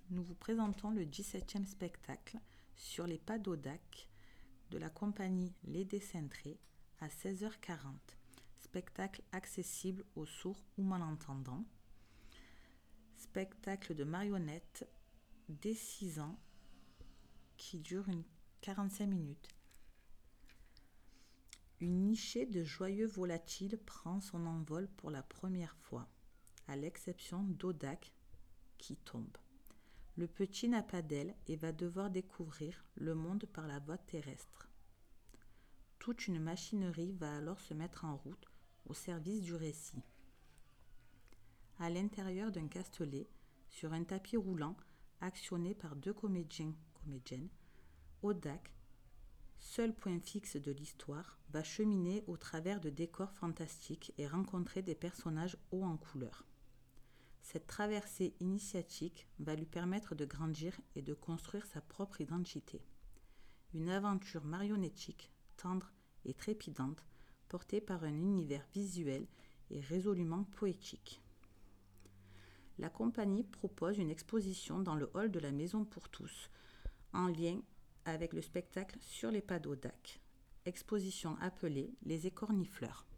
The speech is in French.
nous vous présentons le 17e spectacle sur les pas d'Audac de la compagnie Les Décentrés à 16h40. Spectacle accessible aux sourds ou malentendants. Spectacle de marionnettes dès 6 ans qui dure 45 minutes. Une nichée de joyeux volatiles prend son envol pour la première fois, à l'exception d'Audac qui tombe. Le petit n'a pas d'aile et va devoir découvrir le monde par la voie terrestre. Toute une machinerie va alors se mettre en route au service du récit. À l'intérieur d'un castelet, sur un tapis roulant, actionné par deux comédiennes, Audac, seul point fixe de l'histoire, va cheminer au travers de décors fantastiques et rencontrer des personnages hauts en couleur. Cette traversée initiatique va lui permettre de grandir et de construire sa propre identité. Une aventure marionnettique, tendre et trépidante, portée par un univers visuel et résolument poétique. La compagnie propose une exposition dans le hall de la Maison pour tous, en lien avec le spectacle Sur les pas d'Audac, exposition appelée Les Écornifleurs.